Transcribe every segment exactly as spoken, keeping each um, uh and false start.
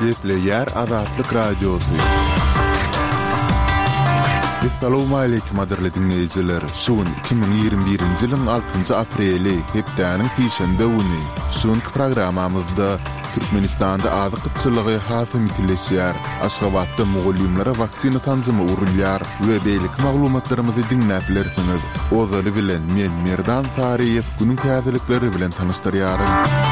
Yer Azatlyk Radiosu. Assalamu alaykum adirli dinleyijiler. Şuun iki bin ýygrimi birinji ýylyň altynjy apreli hepdäniň tişende uny. Şuňky programamyzda Türkmenistanda azyk kıtçylygy hasym itileşýär. Aşgabatda mugallimlere vaksina tanzymy urulýar we beýlik maglumatlarymyzy dinläplersiniz. Ozaly bilen men Merdan Tariýew günüň täzelikleri bilen tanışdyrýaryn.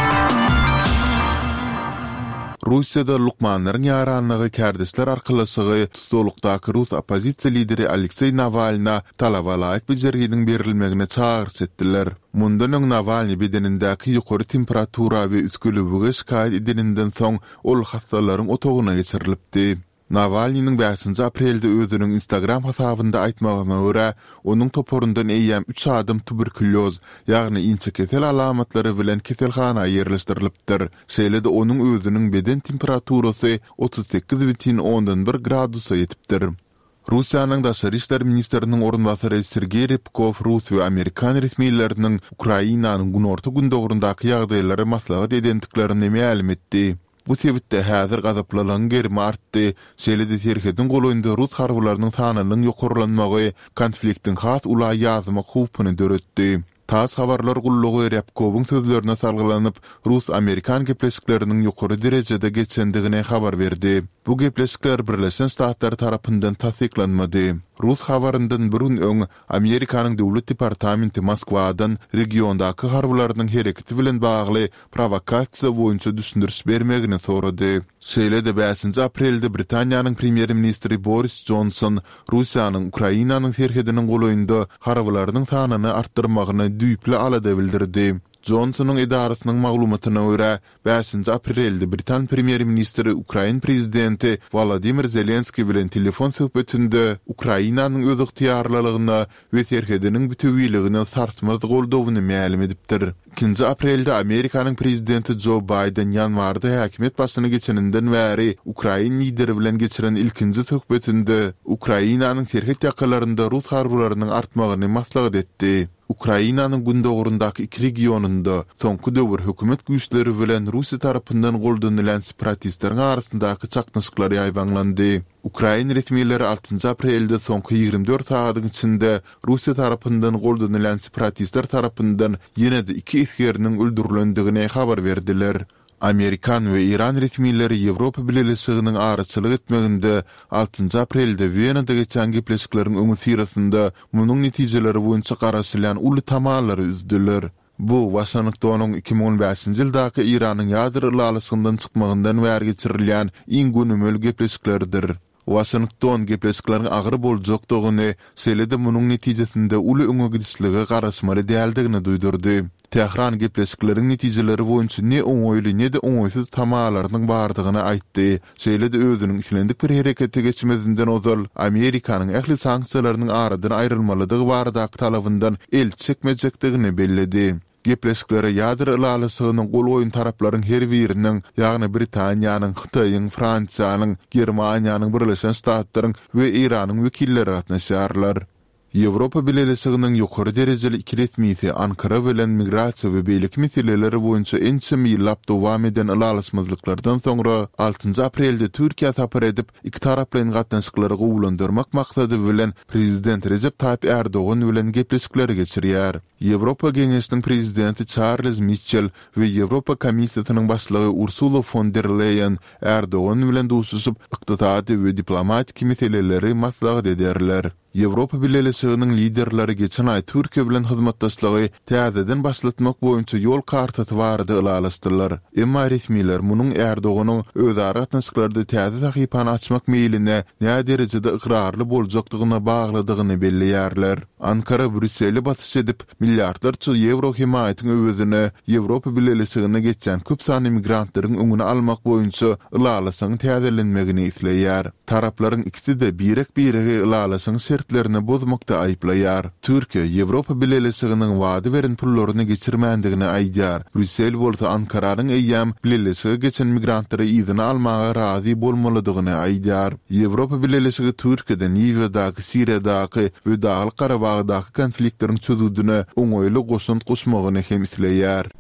Russiýada lukmanlaryň ýaranlygy kärdisler arkalysygy tutulukdaky Rus opozisiýa lideri Aleksey Navalny talabalaýyk bejerginiň berilmegine çağırş etdiler. Mundan öň Navalny bedenindäki ýokary temperatura we üskülübüge şikayet edilenden soň ol hastalaryň otagyna geçirilipdi. Navalnyň beşinji aprelde özüniň Instagram hasabynda aýtmagyna görä, onuň toporundan eýýäm üç adam tuberkuloz, ýagny inçe kesel alamatlary bilen keselhana ýerleşdirilipdir. Şeýle-de onuň özüniň beden temperaturasy otuz sekiz butun ondan bir gradusa ýetipdir. Russiýanyň daşary işler ministriniň orunbasary Sergey Rypkov Rus we Amerikan resmiýetleriniň Ukrainanyň günorta gündogurundaky ýagdaýlary maslahat edendiklerini ma'lum etdi. Bu sebäpde häzir gazaplanan germe artdy. Şeýle-de terhedin golaýynda Rus harbylarynyň sanynyň ýokarlanmagy konfliktiň has ula ýazma hupyny döretdi. Tas habarlar gullugy Rypkowyň sözlerine salgylanyp Rus Amerikan gepleşikleriniň ýokary derejede geçendigine habar berdi. Bu gepleşikler Birleşen Ştatlar tarapyndan tasdiklanmady. Rus habaryndan bir gün öň Amerikanyň döwlet departamenti Moskwadan regiondaky harbylarynyň hereketi bilen bagly provokasiýa boýunça düşündiriş bermegini sorady. Şeýle-de beşinji aprelde Britaniýanyň premier ministri Boris Johnson Russiýanyň Ukrainanyň terhediniň golaýynda harbylarynyň sanyny artdyrmagyny düýple alada bildirdi. Johnsonyň idarasynyň maglumatyna görä, beşinji aprelde Britan premier ministri Ukrain prezidenti Volodymyr Zelenskiy bilen telefon söhbetinde Ukrainanyň öz ygtyarlylygyna we terhediniň bütünligine sarsmaz goldawyny ma'lum edipdir. ikinji aprelde Amerikanyň prezidenti Joe Biden ýanwarda häkimet başyna geçeninden bäri Ukrain lideri bilen geçiren ilkinji söhbetinde Ukrainanyň terhed ýakalarynda Rus harbylarynyň artmagyny maslahat etdi. Ukrainanyň gündogurundaky iki regionunda soňky döwür hökümet güýçleri bilen Russiýa tarapyndan goldanylan separatistleriň arasyndaky çaknaşyklar ýaýbanlandy. Ukrain resmiýetleri altynjy aprelde soňky ýygrimi dört saatyň içinde Russiýa tarapyndan goldanylan separatistler tarapyndan ýene-de iki iskeriniň öldürilendigine habar berdiler. Amerikan we İran resmiýetleri Ýewropa Birleşiginiň araçylyk etmeginde altynjy aprelde Wienada geçen gepleşikleriň öňü sirasynda munyň netijeleri boýunça garaşylan uly tamalary üzdiler. Bu Washingtonyň iki bin on beşinji ýyldaky İranyň ýadyr ýalasyndan çykmagyndan bäri geçirilýän iň günümel gepleşiklerdir. Washington gepleşiklerini agyr boljakdygyny, şeýle-de munyň netijesinde uly öňe gidişligi garaşmaly däldigini duýdurdy. Tehran gepleşiklerin netijeleri boýunça ne oňoýly ne de oňoýsuz tamalarynyň bardygyny aýtdy. Şeýle-de özüniň islendik bir herekete geçmezinden ozal Amerikanyň ähli sanksiýalarynyň aradan aýrylmalydygy barada talabyndan el çekmejekdigini belledi. Gepleşiklere ýadyr ýalasynyň gol goýun taraplaryň her biriniň, ýagny Britaniýanyň, Hytaýyň, Fransiýanyň, Germaniýanyň, Birleşen Ştatlaryň we Iranyň wekilleri gatnaşýarlar. Ýewropa Birleşiginiň ýokary derejeli iki resmiýeti Ankara bilen migrasiýa we beýlik meseleleri boýunça ençe ýyllap dowam eden alalysmazlyklardan soňra altynjy aprelde Türkiýe sapar edip iki taraplyň gatnaşyklary gowulandyrmak maksady bilen prezident Recep Tayyip Erdoğan bilen gepleşikler geçirýär. Ýewropa Geňeşiniň prezidenti Charles Michel we Ýewropa Komissiýasynyň başlygy Ursula von der Leyen Erdoğan bilen duşuşyp ykdysady we diplomatik meseleleri maslahat ederler. Ýewropa Birleşiginiň liderleri geçen ay Türkiýe bilen hyzmatdaşlygy täzeden başlatmak boýunça ýol kartasy barada ýalaşdylar. Emma resmiýetler munyň Erdoğanyň özara gatnaşyklarda täze sahypany açmak meýline näme derejede ikrarly boljakdygyna bagladygyny belliýärler. Ankara Brüsseli batyş edip milliardlarça euro himayetini öwüzine Ýewropa Birleşigine geçen köp sany migrantlaryň öňüne almak boýunça ýalasyň täzelenmegini isleýär. Taraplaryň ikisi de birek birege ýalasyň şertlerini bozmakda aýplaýar. Türkiýe Ýewropa Birleşiginiň wady beren pullaryny geçirmändigini aýdýar. Brüssel bolsa Ankaranyň eýýäm Birleşige geçen migrantlary ýygyna almaga razy bolmalydygyny aýdýar. Ýewropa Birleşigi Türkiýeden Ýewropa, Siriýadaky we Dağlyk Garabagdaky konfliktleriň çözüldüne oňoýly goşun goşmagyny hem isleýär.